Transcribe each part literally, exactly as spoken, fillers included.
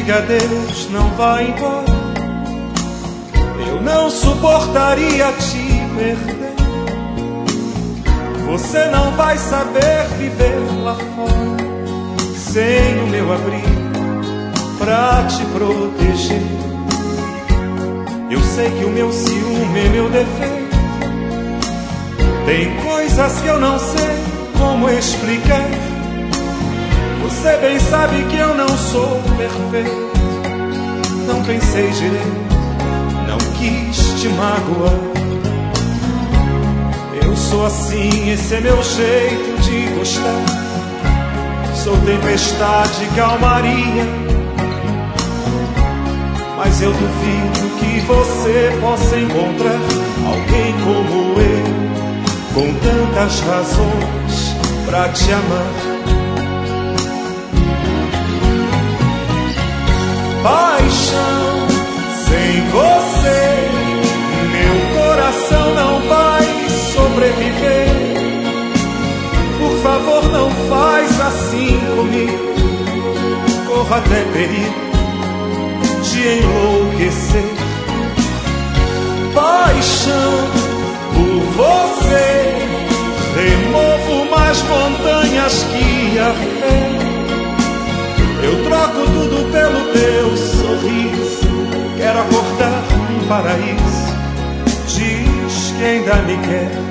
diga adeus, não vá embora. Eu não suportaria te perder. Você não vai saber viver lá fora sem o meu abrigo pra te proteger. Eu sei que o meu ciúme é meu defeito. Tem coisas que eu não sei como explicar. Você bem sabe que eu não sou perfeito. Não pensei direito, não quis te magoar. Eu sou assim, esse é meu jeito de gostar. Sou tempestade, calmaria, mas eu duvido que você possa encontrar alguém como eu, com tantas razões pra te amar. Paixão, sem você meu coração não vai sobreviver. Por favor, não faz assim comigo. Corro até perigo de enlouquecer. Paixão, por você removo mais montanhas que a fé. Eu troco tudo pelo teu sorriso. Quero acordar num paraíso. Diz que ainda me quer.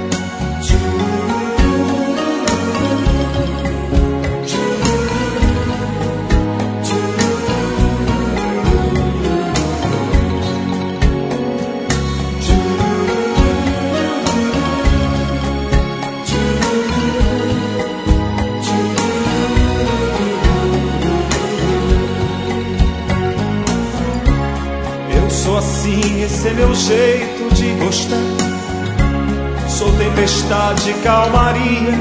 Sou assim, esse é meu jeito de gostar. Sou tempestade, calmaria,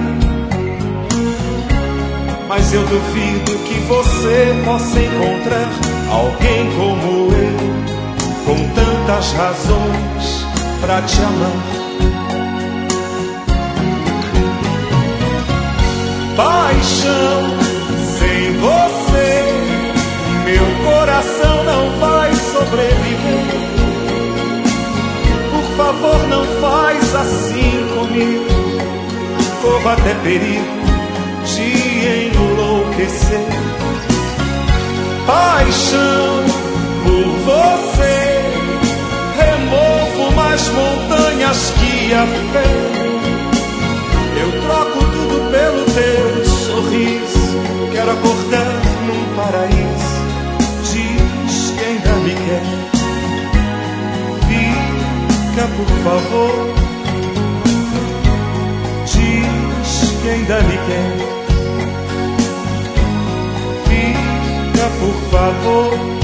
mas eu duvido que você possa encontrar alguém como eu, com tantas razões pra te amar. Paixão, sem você meu coração não vai sobreviver. Por favor, não faz assim comigo. Corro até perigo de enlouquecer. Paixão, por você removo mais montanhas que a fé. Eu troco tudo pelo teu sorriso. Quero acordar num paraíso. Diz que ainda me quer. Fica, por favor. Diz que ainda me quer. Fica, por favor.